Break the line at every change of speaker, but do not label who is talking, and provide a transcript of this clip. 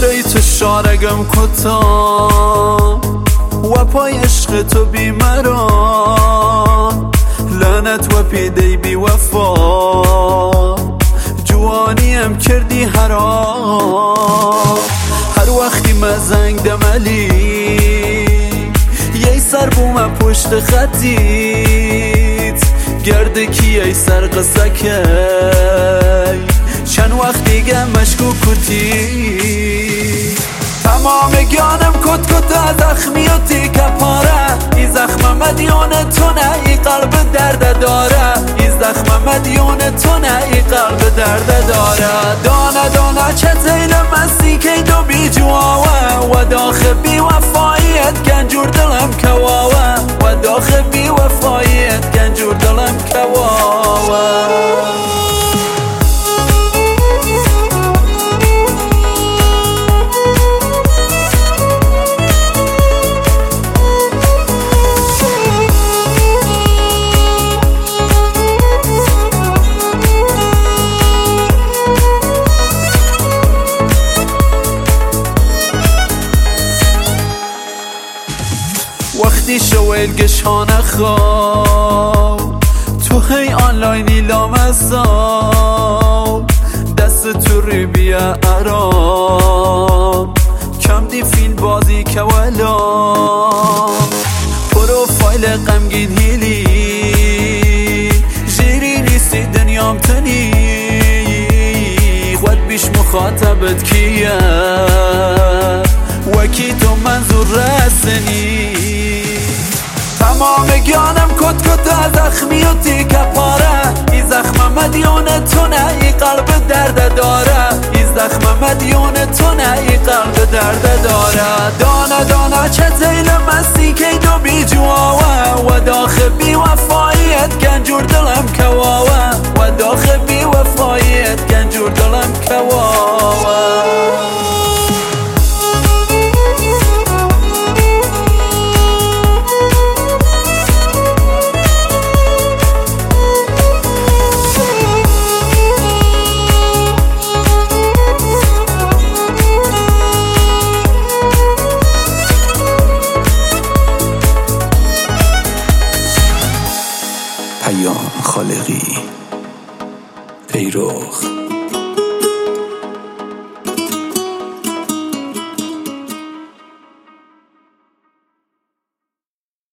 برای تو شارگم کتام و پای عشق تو بیمران لعنت و پیدی بی وفا جوانیم کردی حرام هر وقتی مزنگ دملی یه سر بوم پشت خطیت گرده کی ای سر قصه کی چند وقت دیگه مشکوکوتی تمام گیانم کت کت زخمیاتی کپاره ای زخم مدیون تو نه ای قلب درد داره ای زخم مدیون تو نه ای قلب درد داره دانه دانه چه تیل مسی که دو بی جواوه و داخل بی وفایت گنجور دلم کواوه و داخل بی وفایت گنجور دلم کواوه وقتی شویل گشانه خواب تو هی آنلاینی لامزاو دست تو ری بیا ارام کم دی فیل بازی که ولام پروفایل غمگین هیلی جیری نیستی دنیام تنی خود بیش مخاطبت کیه وکی تو منظور رسنی تمام گیانم کت کت زخمیاتی کپاره ای زخم مدیون تو نه ای قلب درد داره ای زخم مدیون تو نه ای قلب درد داره دانه دانه چه تیل مسی که دو بی جواوه و داخل بی وفایت گنجور دلم